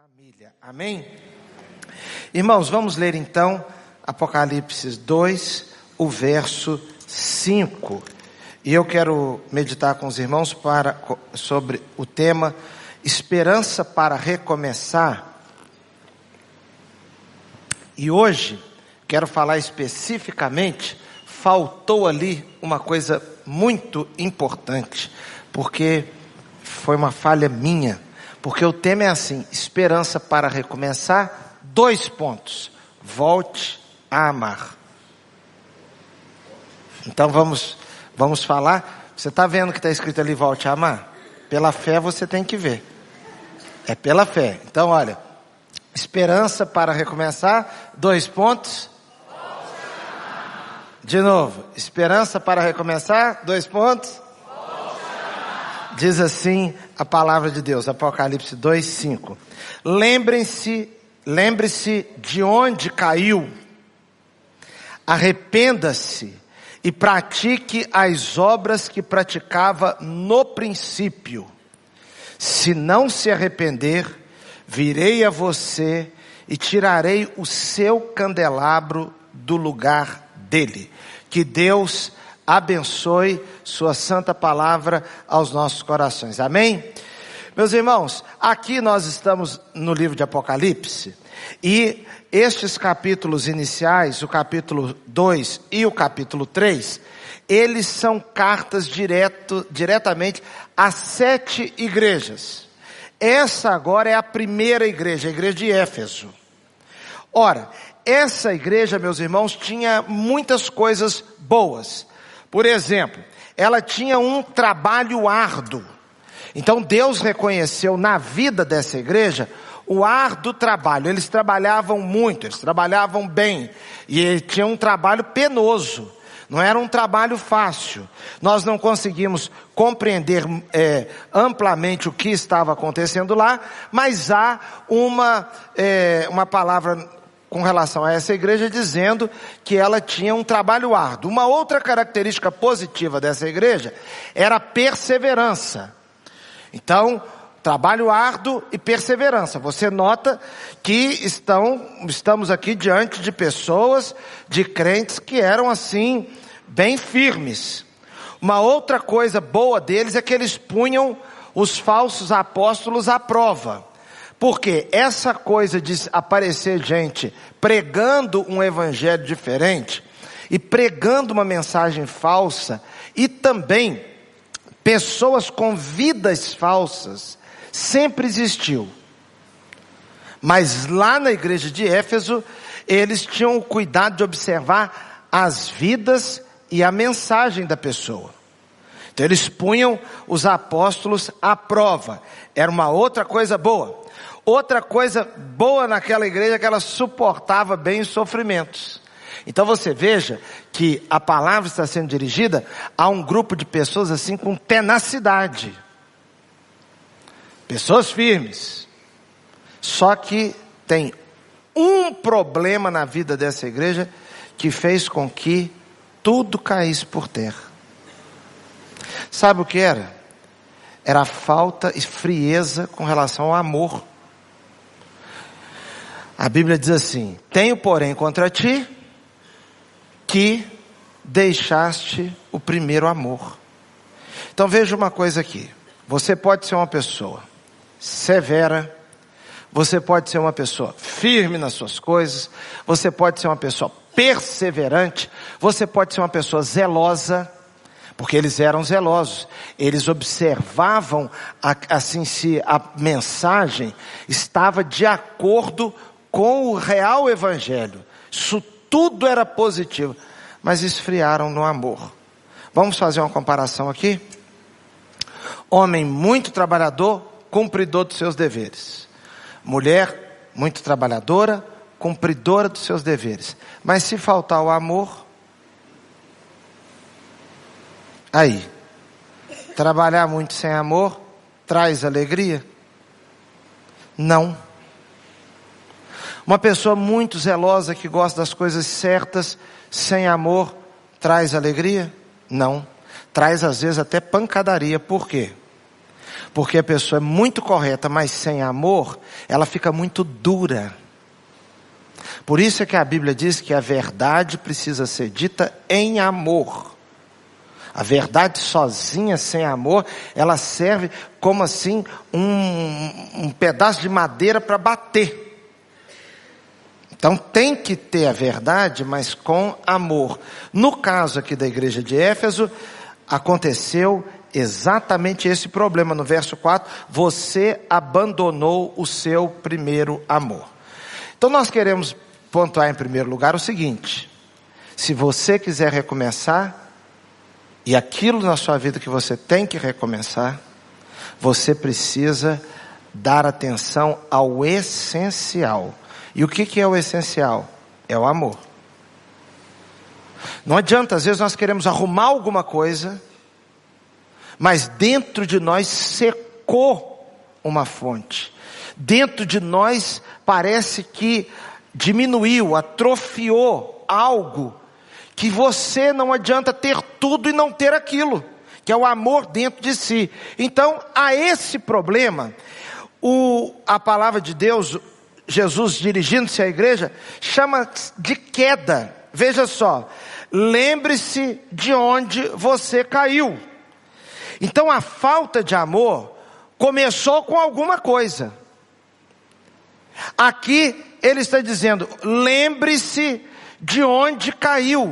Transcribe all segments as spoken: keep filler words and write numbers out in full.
família. Amém? Irmãos, vamos ler então Apocalipse dois, o verso cinco. E eu quero meditar com os irmãos para, sobre o tema Esperança para Recomeçar. E hoje quero falar especificamente, faltou ali uma coisa muito importante, porque foi uma falha minha. Porque o tema é assim, esperança para recomeçar, dois pontos, volte a amar. Então vamos, vamos falar, você está vendo que está escrito ali, volte a amar? Pela fé você tem que ver, é pela fé. Então olha, esperança para recomeçar, dois pontos. De novo, esperança para recomeçar, dois pontos. Diz assim a palavra de Deus, Apocalipse dois, cinco. Lembrem-se, lembre-se de onde caiu. Arrependa-se e pratique as obras que praticava no princípio. Se não se arrepender, virei a você e tirarei o seu candelabro do lugar dele. Que Deus abençoe sua santa palavra aos nossos corações. Amém? Meus irmãos, aqui nós estamos no livro de Apocalipse e estes capítulos iniciais, o capítulo dois e o capítulo três, eles são cartas direto, diretamente a sete igrejas. Essa agora é a primeira igreja, a igreja de Éfeso. Ora, essa igreja, meus irmãos, tinha muitas coisas boas. Por exemplo, ela tinha um trabalho árduo. Então Deus reconheceu na vida dessa igreja o árduo trabalho. Eles trabalhavam muito, eles trabalhavam bem. E tinham um trabalho penoso. Não era um trabalho fácil. Nós não conseguimos compreender é, amplamente o que estava acontecendo lá, mas há uma, é, uma palavra com relação a essa igreja, dizendo que ela tinha um trabalho árduo. Uma outra característica positiva dessa igreja era a perseverança. Então, trabalho árduo e perseverança. Você nota que estão, estamos aqui diante de pessoas, de crentes que eram assim, bem firmes. Uma outra coisa boa deles é que eles punham os falsos apóstolos à prova. Porque essa coisa de aparecer gente pregando um evangelho diferente e pregando uma mensagem falsa e também pessoas com vidas falsas sempre existiu. Mas lá na igreja de Éfeso eles tinham o cuidado de observar as vidas e a mensagem da pessoa. Então eles punham os apóstolos à prova. Era uma outra coisa boa. Outra coisa boa naquela igreja é que ela suportava bem os sofrimentos. Então você veja que a palavra está sendo dirigida a um grupo de pessoas assim com tenacidade. Pessoas firmes. Só que tem um problema na vida dessa igreja que fez com que tudo caísse por terra. Sabe o que era? Era a falta e frieza com relação ao amor. A Bíblia diz assim, tenho porém contra ti que deixaste o primeiro amor. Então veja uma coisa aqui, você pode ser uma pessoa severa, você pode ser uma pessoa firme nas suas coisas, você pode ser uma pessoa perseverante, você pode ser uma pessoa zelosa, porque eles eram zelosos, eles observavam assim se a mensagem estava de acordo com o real evangelho. Isso tudo era positivo, mas esfriaram no amor. Vamos fazer uma comparação aqui? Homem muito trabalhador, cumpridor dos seus deveres. Mulher muito trabalhadora, cumpridora dos seus deveres. Mas se faltar o amor, aí, trabalhar muito sem amor traz alegria? Não. Uma pessoa muito zelosa que gosta das coisas certas, sem amor, traz alegria? Não. Traz às vezes até pancadaria. Por quê? Porque a pessoa é muito correta, mas sem amor, ela fica muito dura. Por isso é que a Bíblia diz que a verdade precisa ser dita em amor. A verdade sozinha, sem amor, ela serve como assim um, um pedaço de madeira para bater. Então tem que ter a verdade, mas com amor. No caso aqui da igreja de Éfeso, aconteceu exatamente esse problema. No verso quatro, você abandonou o seu primeiro amor. Então nós queremos pontuar em primeiro lugar o seguinte: se você quiser recomeçar, e aquilo na sua vida que você tem que recomeçar, você precisa dar atenção ao essencial. E o que que é o essencial? É o amor. Não adianta, às vezes nós queremos arrumar alguma coisa, mas dentro de nós secou uma fonte. Dentro de nós parece que diminuiu, atrofiou algo, que você não adianta ter tudo e não ter aquilo, que é o amor dentro de si. Então, a esse problema, o, a palavra de Deus, Jesus dirigindo-se à igreja, chama de queda. Veja só, lembre-se de onde você caiu. Então a falta de amor começou com alguma coisa. Aqui ele está dizendo, lembre-se de onde caiu.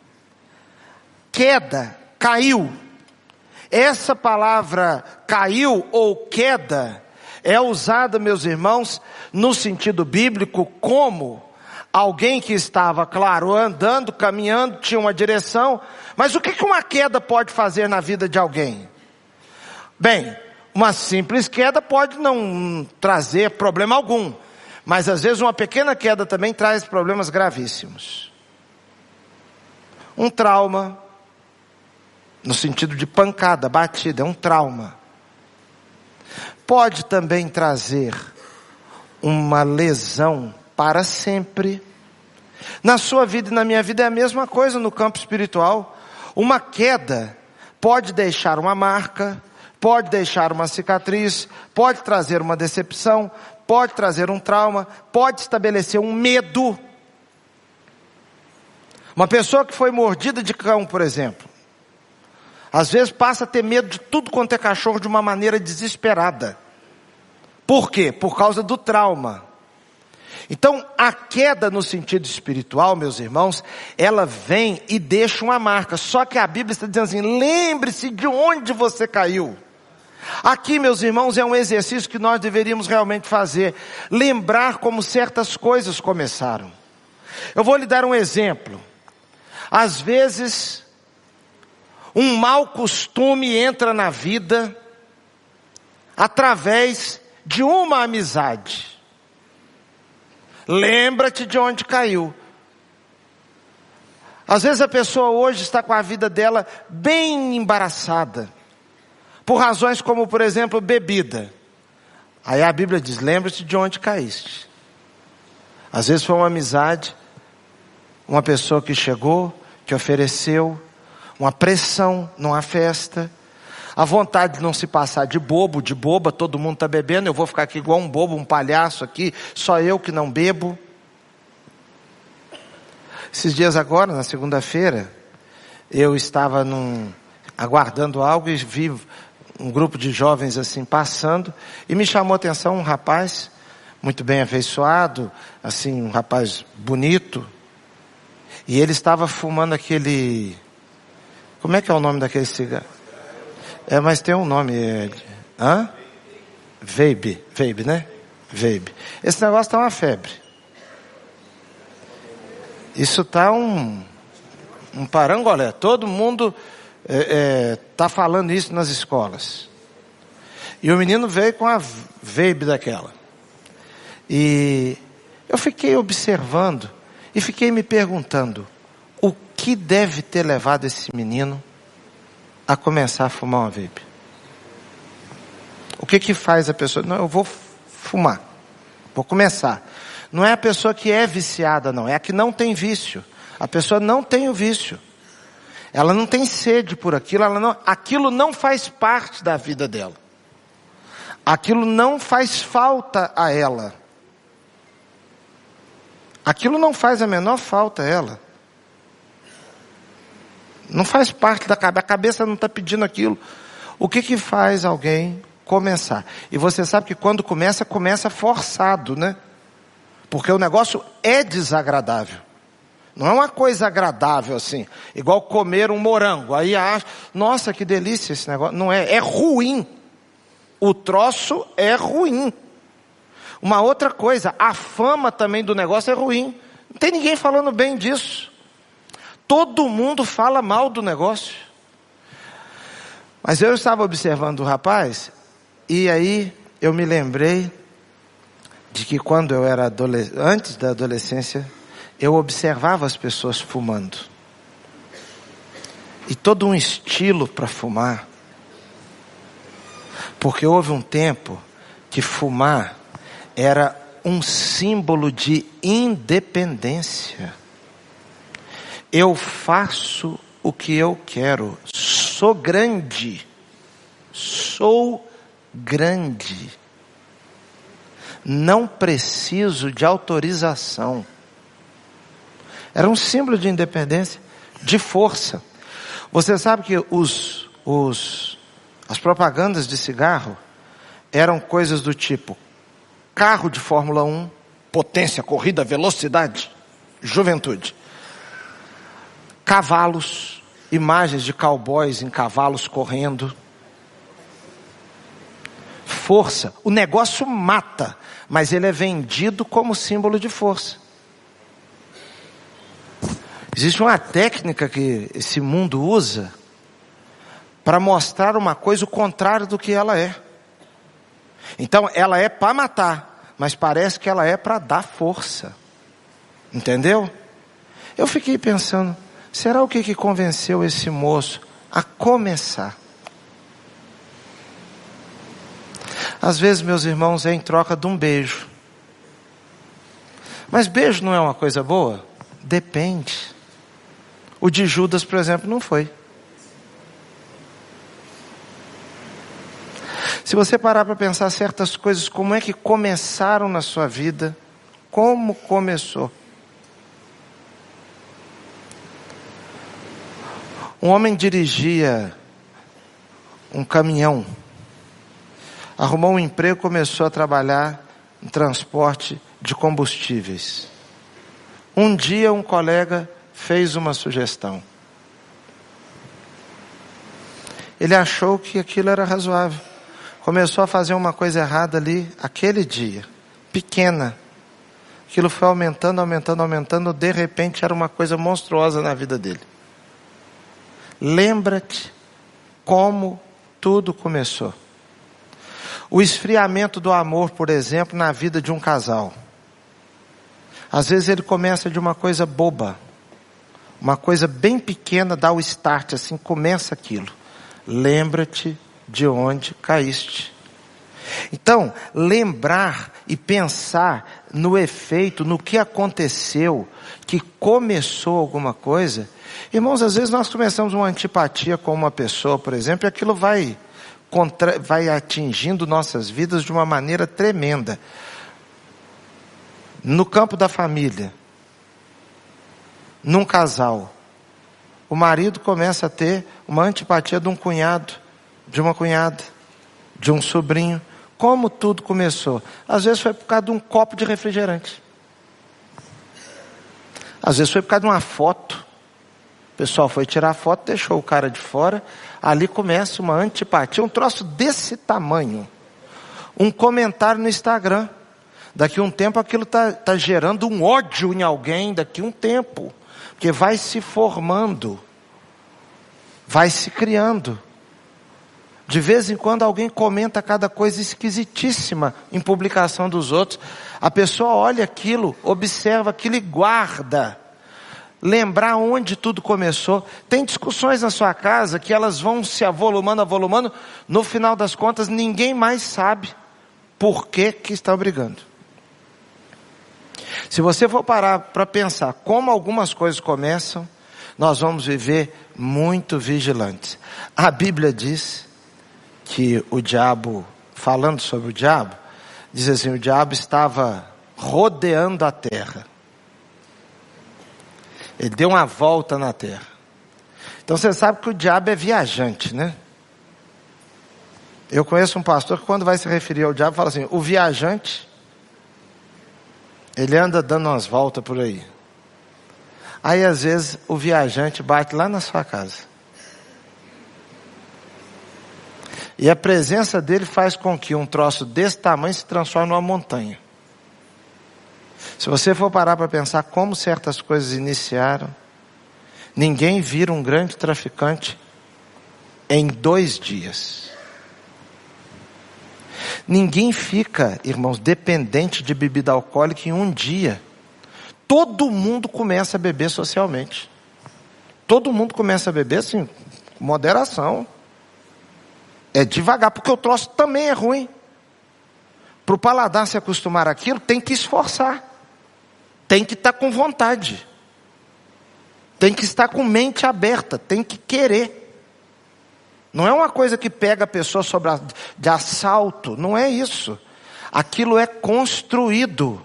Queda, caiu. Essa palavra caiu ou queda é usada, meus irmãos, no sentido bíblico como alguém que estava, claro, andando, caminhando, tinha uma direção, mas o que que uma queda pode fazer na vida de alguém? Bem, uma simples queda pode não trazer problema algum, mas às vezes uma pequena queda também traz problemas gravíssimos. Um trauma, no sentido de pancada, batida, é um trauma. Pode também trazer uma lesão para sempre. Na sua vida e na minha vida é a mesma coisa no campo espiritual. Uma queda pode deixar uma marca, pode deixar uma cicatriz, pode trazer uma decepção, pode trazer um trauma, pode estabelecer um medo. Uma pessoa que foi mordida de cão, por exemplo, às vezes passa a ter medo de tudo quanto é cachorro de uma maneira desesperada. Por quê? Por causa do trauma. Então, a queda no sentido espiritual, meus irmãos, ela vem e deixa uma marca. Só que a Bíblia está dizendo assim, lembre-se de onde você caiu. Aqui, meus irmãos, é um exercício que nós deveríamos realmente fazer. Lembrar como certas coisas começaram. Eu vou lhe dar um exemplo. Às vezes, um mau costume entra na vida através de uma amizade. Lembra-te de onde caiu. Às vezes a pessoa hoje está com a vida dela bem embaraçada, por razões como, por exemplo, bebida. Aí a Bíblia diz, lembra-te de onde caíste. Às vezes foi uma amizade, uma pessoa que chegou, que ofereceu, uma pressão numa festa, a vontade de não se passar de bobo, de boba, todo mundo está bebendo, eu vou ficar aqui igual um bobo, um palhaço aqui, só eu que não bebo. Esses dias agora, na segunda-feira, eu estava num, aguardando algo e vi um grupo de jovens assim passando, e me chamou a atenção um rapaz, muito bem afeiçoado, assim, um rapaz bonito, e ele estava fumando aquele, como é que é o nome daquele cigarro? É, mas tem um nome, é, hã? Vape, vape, né? Vape. Esse negócio está uma febre. Isso está um, um parangolé. Todo mundo está é, é, falando isso nas escolas. E o menino veio com a vape daquela. E eu fiquei observando e fiquei me perguntando, o que deve ter levado esse menino a começar a fumar uma vape? O que que faz a pessoa? Não, eu vou fumar. Vou começar. Não é a pessoa que é viciada, não. É a que não tem vício. A pessoa não tem o vício. Ela não tem sede por aquilo. Ela não, aquilo não faz parte da vida dela. Aquilo não faz falta a ela. Aquilo não faz a menor falta a ela. Não faz parte da cabeça. A cabeça não está pedindo aquilo. O que que faz alguém começar? E você sabe que quando começa, começa forçado, né? Porque o negócio é desagradável. Não é uma coisa agradável assim. Igual comer um morango. Aí acha, nossa, que delícia esse negócio. Não é, é ruim. O troço é ruim. Uma outra coisa, a fama também do negócio é ruim. Não tem ninguém falando bem disso. Todo mundo fala mal do negócio. Mas eu estava observando o rapaz, e aí eu me lembrei de que quando eu era adolescente, antes da adolescência, eu observava as pessoas fumando. E todo um estilo para fumar. Porque houve um tempo que fumar era um símbolo de independência. Eu faço o que eu quero. Sou grande. Sou grande. Não preciso de autorização. Era um símbolo de independência, de força. Você sabe que os, os, as propagandas de cigarro eram coisas do tipo carro de Fórmula um, potência, corrida, velocidade, juventude. Cavalos, imagens de cowboys em cavalos correndo. Força. O negócio mata, mas ele é vendido como símbolo de força. Existe uma técnica que esse mundo usa para mostrar uma coisa o contrário do que ela é. Então, ela é para matar, mas parece que ela é para dar força. Entendeu? Eu fiquei pensando, será o que que convenceu esse moço a começar? Às vezes, meus irmãos, é em troca de um beijo. Mas beijo não é uma coisa boa? Depende. O de Judas, por exemplo, não foi. Se você parar para pensar certas coisas, como é que começaram na sua vida, como começou? Um homem dirigia um caminhão, arrumou um emprego, começou a trabalhar em transporte de combustíveis. Um dia um colega fez uma sugestão. Ele achou que aquilo era razoável. Começou a fazer uma coisa errada ali, aquele dia, pequena. Aquilo foi aumentando, aumentando, aumentando, de repente era uma coisa monstruosa na vida dele. Lembra-te como tudo começou. O esfriamento do amor, por exemplo, na vida de um casal. Às vezes ele começa de uma coisa boba. Uma coisa bem pequena, dá o start, assim, começa aquilo. Lembra-te de onde caíste. Então, lembrar e pensar no efeito, no que aconteceu, que começou alguma coisa. Irmãos, às vezes nós começamos uma antipatia com uma pessoa, por exemplo, e aquilo vai, contra, vai atingindo nossas vidas de uma maneira tremenda. No campo da família, num casal, o marido começa a ter uma antipatia de um cunhado, de uma cunhada, de um sobrinho. Como tudo começou? Às vezes foi por causa de um copo de refrigerante. Às vezes foi por causa de uma foto. O pessoal foi tirar a foto, deixou o cara de fora. Ali começa uma antipatia, um troço desse tamanho. Um comentário no Instagram. Daqui a um tempo aquilo está tá gerando um ódio em alguém, daqui a um tempo. Porque vai se formando. Vai se criando. De vez em quando alguém comenta cada coisa esquisitíssima em publicação dos outros. A pessoa olha aquilo, observa aquilo e guarda. Lembrar onde tudo começou. Tem discussões na sua casa que elas vão se avolumando, avolumando. No final das contas, ninguém mais sabe por que que estão brigando. Se você for parar para pensar como algumas coisas começam, nós vamos viver muito vigilantes. A Bíblia diz que o diabo falando sobre o diabo, diz assim, o diabo estava rodeando a terra. Ele deu uma volta na terra. Então você sabe que o diabo é viajante, né? Eu conheço um pastor que quando vai se referir ao diabo, fala assim, o viajante, ele anda dando umas voltas por aí. Aí às vezes o viajante bate lá na sua casa. E a presença dele faz com que um troço desse tamanho se transforme numa montanha. Se você for parar para pensar como certas coisas iniciaram, ninguém vira um grande traficante em dois dias. Ninguém fica, irmãos, dependente de bebida alcoólica em um dia. Todo mundo começa a beber socialmente. Todo mundo começa a beber assim, com moderação. É devagar, porque o troço também é ruim. Para o paladar se acostumar àquilo, tem que esforçar. Tem que estar com vontade. Tem que estar com mente aberta. Tem que querer. Não é uma coisa que pega a pessoa sobre a, de assalto. Não é isso. Aquilo é construído.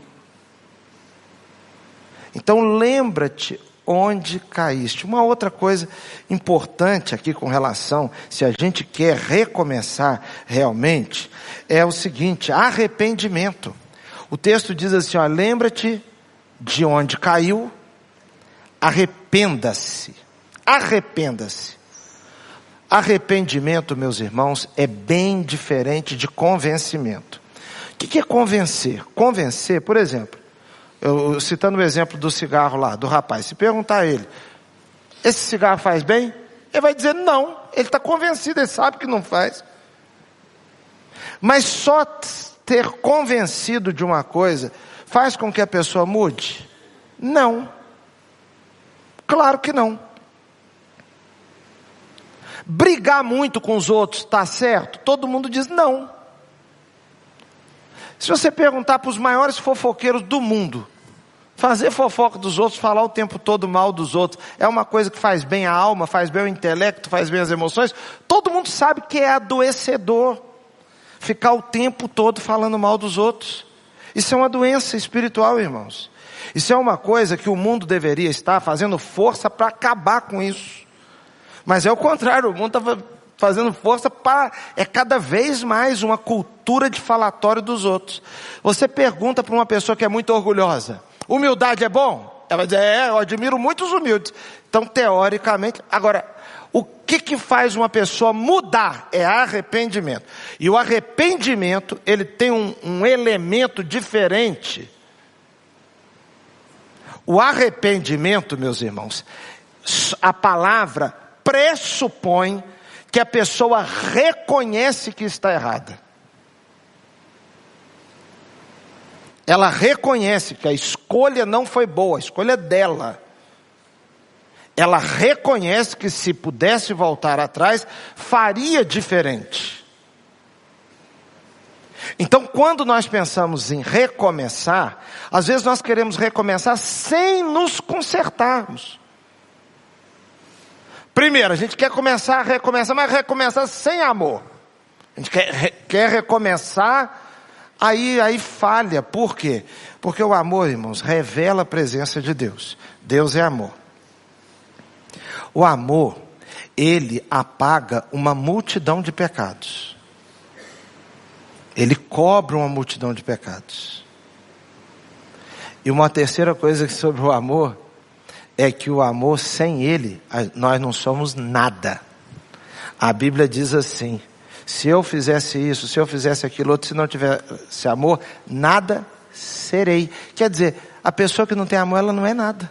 Então lembra-te onde caíste. Uma outra coisa importante aqui com relação, se a gente quer recomeçar realmente, é o seguinte, arrependimento. O texto diz assim, ó, lembra-te de onde caiu, arrependa-se. Arrependa-se. Arrependimento, meus irmãos, é bem diferente de convencimento. O que é convencer? Convencer, por exemplo, eu, citando o exemplo do cigarro lá, do rapaz, se perguntar a ele, esse cigarro faz bem? Ele vai dizer não, ele está convencido, ele sabe que não faz. Mas só ter convencido de uma coisa, faz com que a pessoa mude? Não. Claro que não. Brigar muito com os outros, está certo? Todo mundo diz não. Se você perguntar para os maiores fofoqueiros do mundo, fazer fofoca dos outros, falar o tempo todo mal dos outros, é uma coisa que faz bem a alma, faz bem o intelecto, faz bem as emoções. Todo mundo sabe que é adoecedor ficar o tempo todo falando mal dos outros. Isso é uma doença espiritual, irmãos. Isso é uma coisa que o mundo deveria estar fazendo força para acabar com isso. Mas é o contrário, o mundo está fazendo força para, é cada vez mais uma cultura de falatório dos outros. Você pergunta para uma pessoa que é muito orgulhosa, humildade é bom? Ela vai dizer, é, eu admiro muito os humildes. Então, teoricamente, agora, o que que faz uma pessoa mudar? É arrependimento. E o arrependimento, ele tem um, um elemento diferente. O arrependimento, meus irmãos, a palavra pressupõe que a pessoa reconhece que está errada. Ela reconhece que a escolha não foi boa, a escolha é dela. Ela reconhece que se pudesse voltar atrás, faria diferente. Então, quando nós pensamos em recomeçar, às vezes nós queremos recomeçar sem nos consertarmos. Primeiro, a gente quer começar a recomeçar, mas recomeçar sem amor. A gente quer, quer recomeçar, aí, aí falha. Por quê? Porque o amor, irmãos, revela a presença de Deus. Deus é amor. O amor, ele apaga uma multidão de pecados. Ele cobre uma multidão de pecados. E uma terceira coisa sobre o amor, é que o amor, sem ele, nós não somos nada. A Bíblia diz assim, se eu fizesse isso, se eu fizesse aquilo outro, se não tivesse amor, nada serei. Quer dizer, a pessoa que não tem amor, ela não é nada.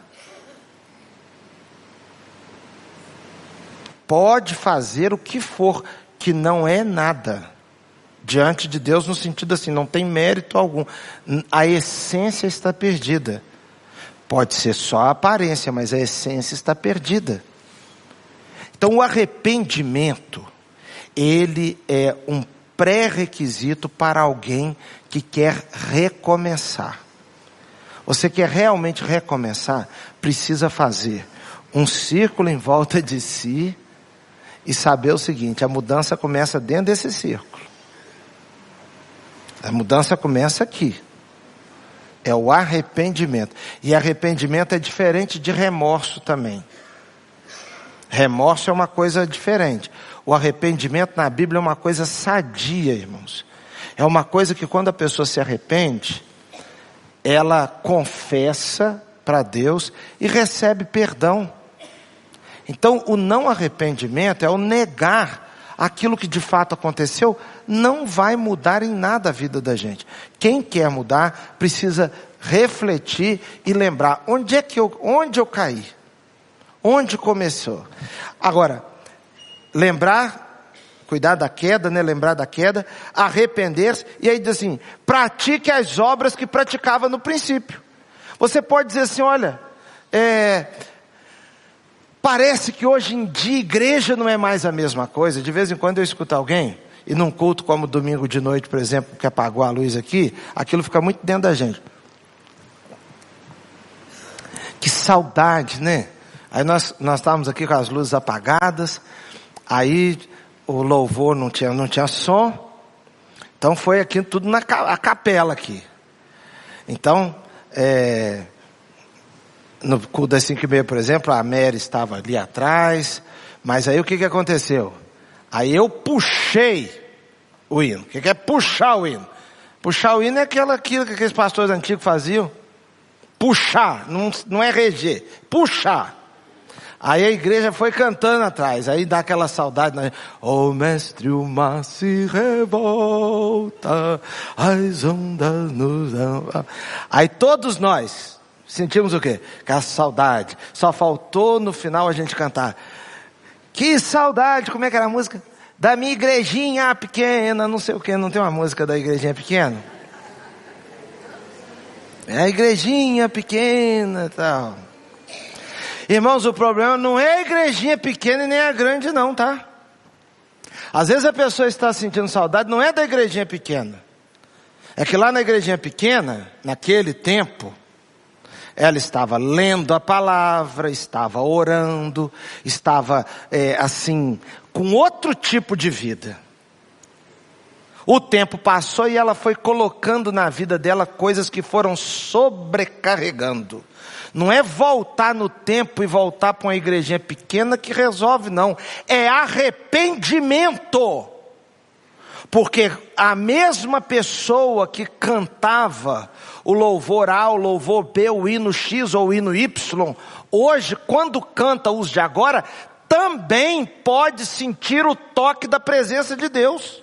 Pode fazer o que for, que não é nada. Diante de Deus, no sentido assim, não tem mérito algum. A essência está perdida. Pode ser só a aparência, mas a essência está perdida. Então o arrependimento, ele é um pré-requisito para alguém que quer recomeçar. Você quer realmente recomeçar, precisa fazer um círculo em volta de si e saber o seguinte, a mudança começa dentro desse círculo. A mudança começa aqui. É o arrependimento. E arrependimento é diferente de remorso também. Remorso é uma coisa diferente. O arrependimento na Bíblia é uma coisa sadia, irmãos. É uma coisa que quando a pessoa se arrepende, ela confessa para Deus e recebe perdão. Então, o não arrependimento é o negar aquilo que de fato aconteceu, não vai mudar em nada a vida da gente. Quem quer mudar precisa refletir e lembrar onde é que eu, onde eu caí, onde começou. Agora, lembrar, cuidar da queda, né? Lembrar da queda, arrepender-se, e aí diz assim, pratique as obras que praticava no princípio. Você pode dizer assim, olha, é... parece que hoje em dia igreja não é mais a mesma coisa. De vez em quando eu escuto alguém, e num culto como domingo de noite, por exemplo, que apagou a luz aqui, aquilo fica muito dentro da gente. Que saudade, né? Aí nós, nós estávamos aqui com as luzes apagadas, aí o louvor não tinha, não tinha som, então foi aqui tudo na a capela aqui. Então, é... no culto das cinco e meia, por exemplo, a Mary estava ali atrás, mas aí o que que aconteceu? Aí eu puxei o hino. O que que é puxar o hino? Puxar o hino é aquela, aquilo que aqueles pastores antigos faziam. Puxar, não, não é reger, puxar. Aí a igreja foi cantando atrás, aí dá aquela saudade, né? Oh mestre, o mar se revolta, as ondas nos... Aí todos nós sentimos o quê? Aquela saudade. Só faltou no final a gente cantar. Que saudade, como é que era a música? Da minha igrejinha pequena, não sei o que, não tem uma música da igrejinha pequena? É a igrejinha pequena e tal. Irmãos, o problema não é a igrejinha pequena e nem a grande não, tá? Às vezes a pessoa está sentindo saudade, não é da igrejinha pequena. É que lá na igrejinha pequena, naquele tempo, ela estava lendo a palavra, estava orando, estava é, assim, com outro tipo de vida. O tempo passou e ela foi colocando na vida dela coisas que foram sobrecarregando. Não é voltar no tempo e voltar para uma igrejinha pequena que resolve, não. É arrependimento. Porque a mesma pessoa que cantava o louvor A, o louvor B, o hino X ou o hino Y, hoje, quando canta os de agora, também pode sentir o toque da presença de Deus.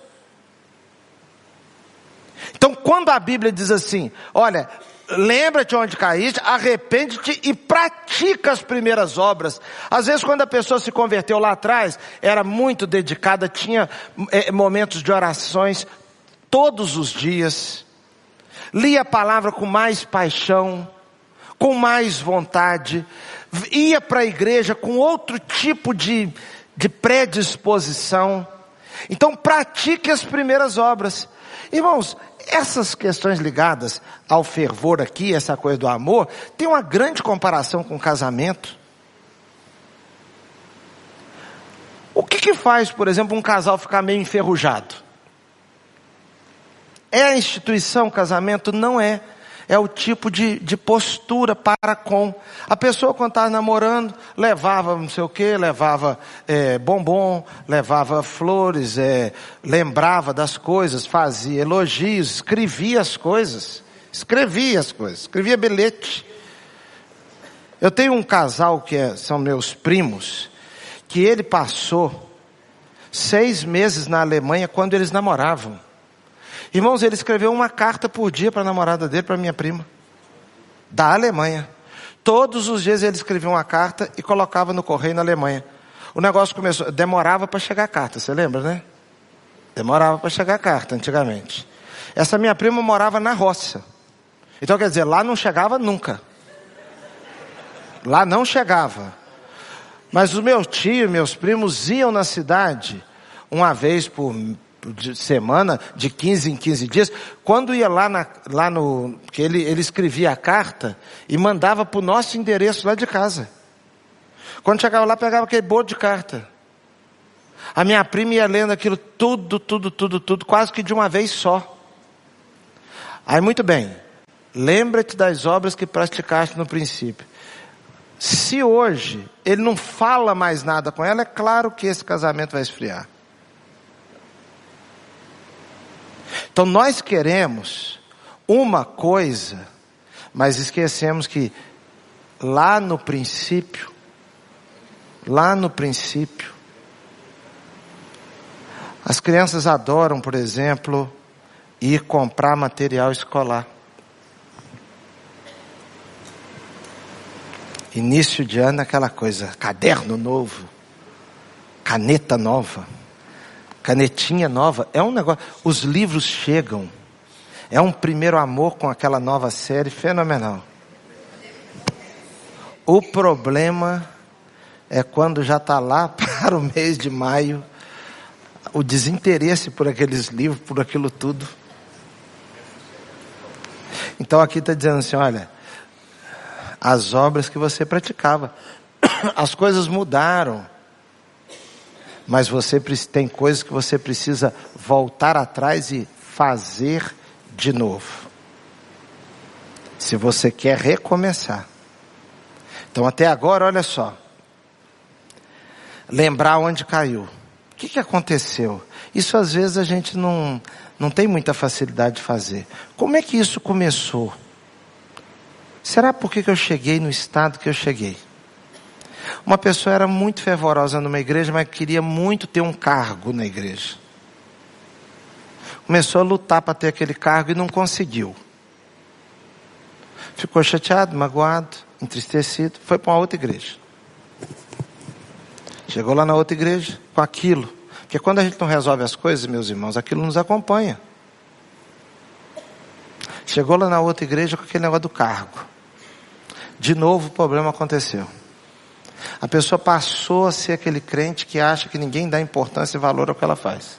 Então, quando a Bíblia diz assim, olha, lembra-te onde caíste, arrepende-te e pratica as primeiras obras. Às vezes quando a pessoa se converteu lá atrás, era muito dedicada, tinha é, momentos de orações todos os dias. Lia a palavra com mais paixão, com mais vontade. Ia para a igreja com outro tipo de, de predisposição. Então pratique as primeiras obras. Irmãos, essas questões ligadas ao fervor aqui, essa coisa do amor, tem uma grande comparação com o casamento. O que que faz, por exemplo, um casal ficar meio enferrujado? É a instituição casamento? Não é. É o tipo de, de postura para com. A pessoa quando estava namorando, levava não sei o que, levava é, bombom, levava flores, é, lembrava das coisas, fazia elogios, escrevia as coisas. Escrevia as coisas, escrevia bilhete. Eu tenho um casal que é, são meus primos, que ele passou seis meses na Alemanha quando eles namoravam. Irmãos, ele escreveu uma carta por dia para a namorada dele, para minha prima, da Alemanha. Todos os dias ele escrevia uma carta e colocava no correio na Alemanha. O negócio começou, demorava para chegar a carta, você lembra, né? Demorava para chegar a carta, antigamente. Essa minha prima morava na roça. Então, quer dizer, lá não chegava nunca. Lá não chegava. Mas os meus tios, meus primos iam na cidade uma vez por de semana, de quinze em quinze dias, quando ia lá, na, lá no, que ele, ele escrevia a carta e mandava para o nosso endereço lá de casa. Quando chegava lá, pegava aquele bolo de carta. A minha prima ia lendo aquilo tudo, tudo, tudo, tudo, quase que de uma vez só. Aí muito bem, lembra-te das obras que praticaste no princípio. Se hoje ele não fala mais nada com ela, é claro que esse casamento vai esfriar. Então nós queremos uma coisa, mas esquecemos que lá no princípio, lá no princípio, as crianças adoram, por exemplo, ir comprar material escolar. Início de ano, aquela coisa, caderno novo, caneta nova, canetinha nova, é um negócio, os livros chegam, é um primeiro amor com aquela nova série fenomenal. O problema é quando já está lá para o mês de maio, o desinteresse por aqueles livros, por aquilo tudo. Então aqui está dizendo assim, olha, as obras que você praticava, as coisas mudaram, mas você tem coisas que você precisa voltar atrás e fazer de novo, se você quer recomeçar. Então até agora, olha só, lembrar onde caiu, o que, que aconteceu? Isso às vezes a gente não, não tem muita facilidade de fazer. Como é que isso começou? Será por que eu cheguei no estado que eu cheguei? Uma pessoa era muito fervorosa numa igreja, mas queria muito ter um cargo na igreja. Começou a lutar para ter aquele cargo e não conseguiu. Ficou chateado, magoado, entristecido, foi para uma outra igreja. Chegou lá na outra igreja com aquilo. Porque quando a gente não resolve as coisas, meus irmãos, aquilo nos acompanha. Chegou lá na outra igreja com aquele negócio do cargo. De novo o problema aconteceu. A pessoa passou a ser aquele crente que acha que ninguém dá importância e valor ao que ela faz.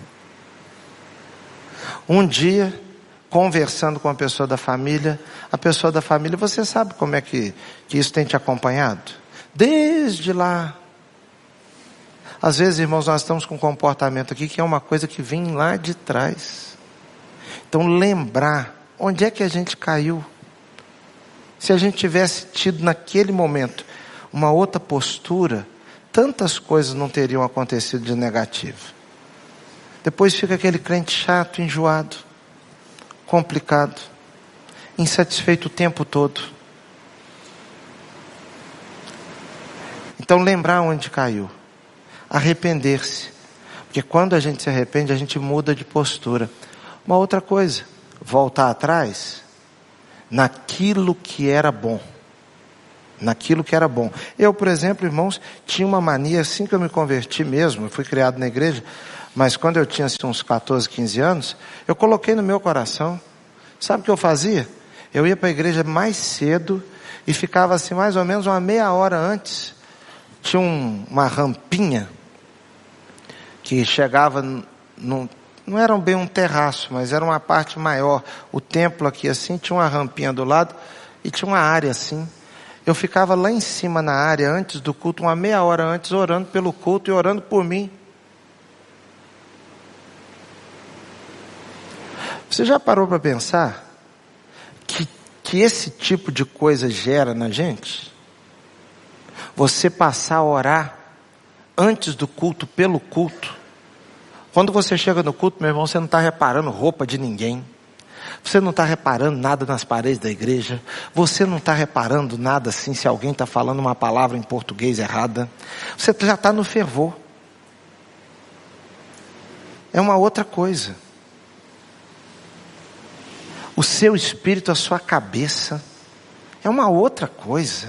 Um dia, conversando com a pessoa da família, a pessoa da família, você sabe como é que, que isso tem te acompanhado? Desde lá. Às vezes, irmãos, nós estamos com um comportamento aqui que é uma coisa que vem lá de trás. Então, lembrar onde é que a gente caiu. Se a gente tivesse tido naquele momento uma outra postura, tantas coisas não teriam acontecido de negativo. Depois fica aquele crente chato, enjoado, complicado, insatisfeito o tempo todo. Então lembrar onde caiu, arrepender-se, porque quando a gente se arrepende, a gente muda de postura. Uma outra coisa, voltar atrás naquilo que era bom. Naquilo que era bom. Eu, por exemplo, irmãos, tinha uma mania, assim que eu me converti mesmo, eu fui criado na igreja, mas quando eu tinha assim, uns quatorze, quinze anos, eu coloquei no meu coração, sabe o que eu fazia? Eu ia para a igreja mais cedo e ficava assim mais ou menos uma meia hora antes. Tinha um, uma rampinha que chegava num, não era bem um terraço, mas era uma parte maior. O templo aqui assim, tinha uma rampinha do lado e tinha uma área assim. Eu ficava lá em cima na área antes do culto, uma meia hora antes, orando pelo culto e orando por mim. Você já parou para pensar que, que esse tipo de coisa gera na gente? Você passar a orar antes do culto, pelo culto. Quando você chega no culto, meu irmão, você não está reparando roupa de ninguém. Você não está reparando nada nas paredes da igreja. Você não está reparando nada assim se alguém está falando uma palavra em português errada. Você já está no fervor. É uma outra coisa. O seu espírito, a sua cabeça, é uma outra coisa.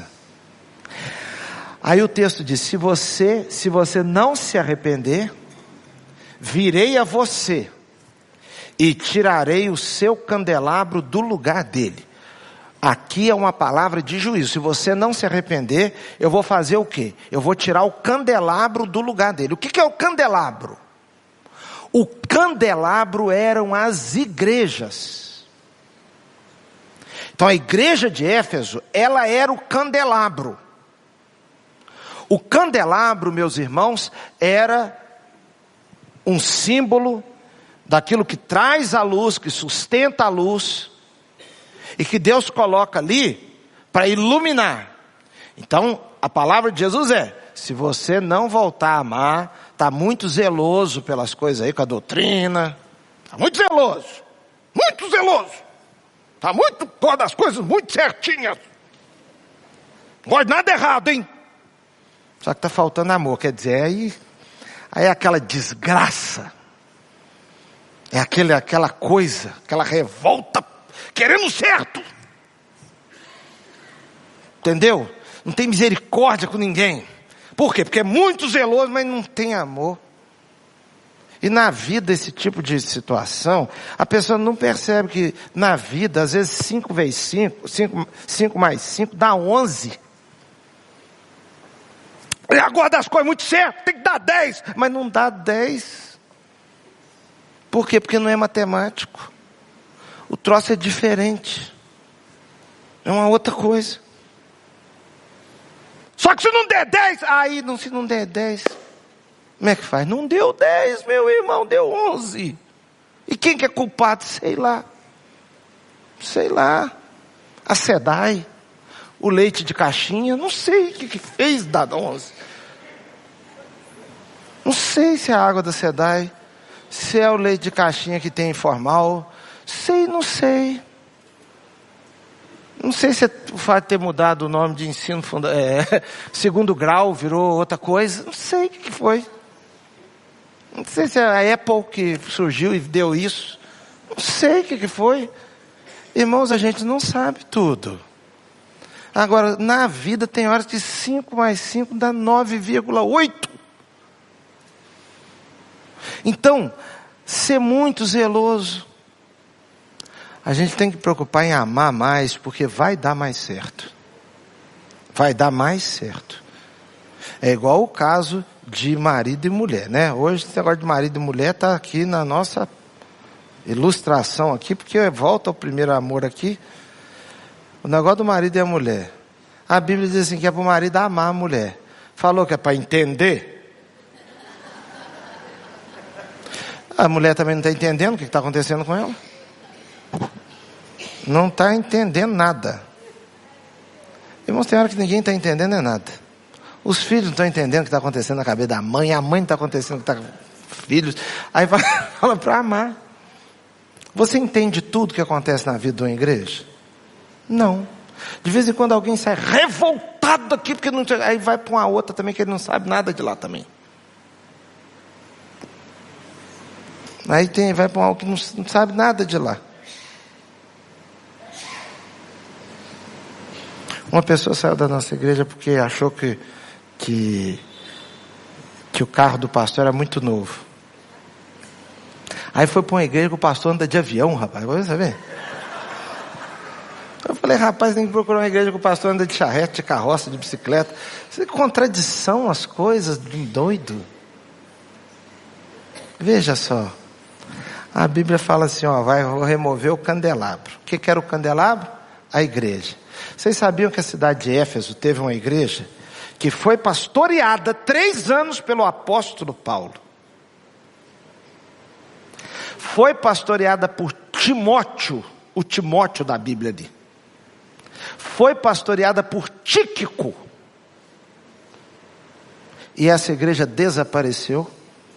Aí o texto diz, se você, se você não se arrepender, virei a você e tirarei o seu candelabro do lugar dele. Aqui é uma palavra de juízo. Se você não se arrepender, eu vou fazer o quê? Eu vou tirar o candelabro do lugar dele. O que que é o candelabro? O candelabro eram as igrejas. Então a igreja de Éfeso, ela era o candelabro. O candelabro, meus irmãos, era um símbolo daquilo que traz a luz, que sustenta a luz, e que Deus coloca ali para iluminar. Então, a palavra de Jesus é, se você não voltar a amar, está muito zeloso pelas coisas aí, com a doutrina, está muito zeloso, muito zeloso, está muito, todas as coisas muito certinhas, não gosta de nada errado, hein? Só que está faltando amor, quer dizer, aí, aí é aquela desgraça, é aquele, aquela coisa, aquela revolta, querendo certo, entendeu? Não tem misericórdia com ninguém. Por quê? Porque é muito zeloso, mas não tem amor. E na vida, esse tipo de situação, a pessoa não percebe que na vida, às vezes cinco vezes cinco, cinco mais cinco dá onze. E agora das coisas muito certo, tem que dar dez, mas não dá dez. Por quê? Porque não é matemático. O troço é diferente. É uma outra coisa. Só que se não der dez, aí não, se não der dez, como é que faz? Não deu dez, meu irmão, deu onze. E quem que é culpado? Sei lá. Sei lá. A SEDAI, o leite de caixinha, não sei o que, que fez dar onze. Não sei se é a água da SEDAI, se é o leite de caixinha que tem informal. Sei, não sei. Não sei se é o fato de ter mudado o nome de ensino funda- é, segundo grau, virou outra coisa. Não sei o que foi. Não sei se é a Apple que surgiu e deu isso. Não sei o que foi. Irmãos, a gente não sabe tudo. Agora, na vida tem horas que cinco mais cinco dá nove vírgula oito. Então, ser muito zeloso. A gente tem que preocupar em amar mais, porque vai dar mais certo. Vai dar mais certo. É igual o caso de marido e mulher, né? Hoje esse negócio de marido e mulher está aqui na nossa ilustração aqui, porque volta ao primeiro amor aqui. O negócio do marido e a mulher. A Bíblia diz assim que é para o marido amar a mulher. Falou que é para entender. A mulher também não está entendendo o que está acontecendo com ela. Não está entendendo nada. Irmãos, tem hora que ninguém está entendendo é nada. Os filhos não estão entendendo o que está acontecendo na cabeça da mãe, a mãe não está acontecendo o que está com os filhos. Aí vai, fala para amar. Você entende tudo que acontece na vida de uma igreja? Não. De vez em quando alguém sai revoltado aqui, porque não, aí vai para uma outra também que ele não sabe nada de lá também. Aí tem, vai para um que não, não sabe nada de lá. Uma pessoa saiu da nossa igreja porque achou que, que, que o carro do pastor era muito novo. Aí foi para uma igreja que o pastor anda de avião, rapaz. Você sabe? Eu falei, rapaz, tem que procurar uma igreja que o pastor anda de charrete, de carroça, de bicicleta. Isso é contradição, as coisas, doido. Veja só. A Bíblia fala assim, ó, vai remover o candelabro. O que que era o candelabro? A igreja. Vocês sabiam que a cidade de Éfeso teve uma igreja que foi pastoreada três anos pelo apóstolo Paulo? Foi pastoreada por Timóteo, o Timóteo da Bíblia ali. Foi pastoreada por Tíquico. E essa igreja desapareceu.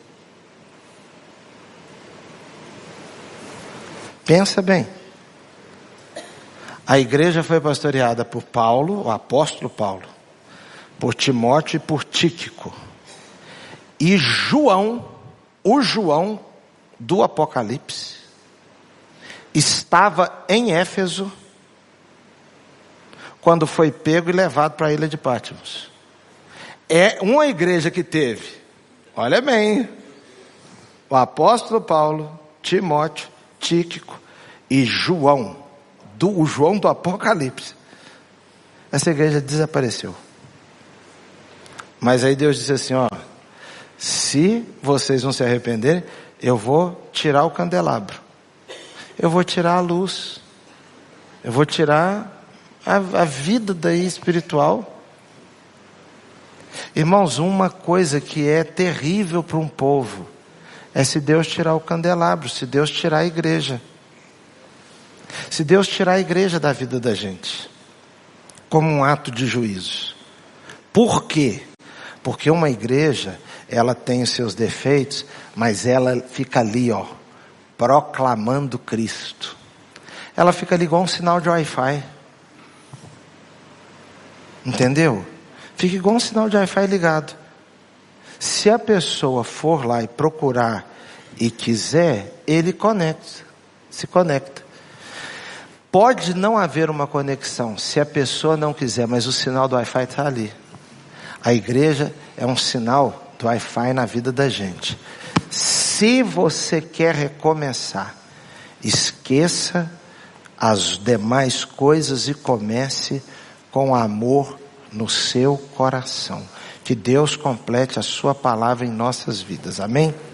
Pensa bem. A igreja foi pastoreada por Paulo, o apóstolo Paulo, por Timóteo e por Tíquico. E João, o João do Apocalipse, estava em Éfeso quando foi pego e levado para a ilha de Patmos. É uma igreja que teve, olha bem, o apóstolo Paulo, Timóteo, Tíquico e João, do, o João do Apocalipse. Essa igreja desapareceu. Mas aí Deus disse assim, ó, se vocês não se arrependerem, eu vou tirar o candelabro, eu vou tirar a luz, eu vou tirar a, a vida daí espiritual. Irmãos, uma coisa que é terrível para um povo é se Deus tirar o candelabro, se Deus tirar a igreja. Se Deus tirar a igreja da vida da gente, como um ato de juízo. Por quê? Porque uma igreja, ela tem os seus defeitos, mas ela fica ali, ó, proclamando Cristo. Ela fica ali igual um sinal de Wi-Fi. Entendeu? Fica igual um sinal de Wi-Fi ligado. Se a pessoa for lá e procurar e quiser, ele conecta, se conecta. Pode não haver uma conexão se a pessoa não quiser, mas o sinal do Wi-Fi está ali. A igreja é um sinal do Wi-Fi na vida da gente. Se você quer recomeçar, esqueça as demais coisas e comece com amor no seu coração. Que Deus complete a sua palavra em nossas vidas. Amém?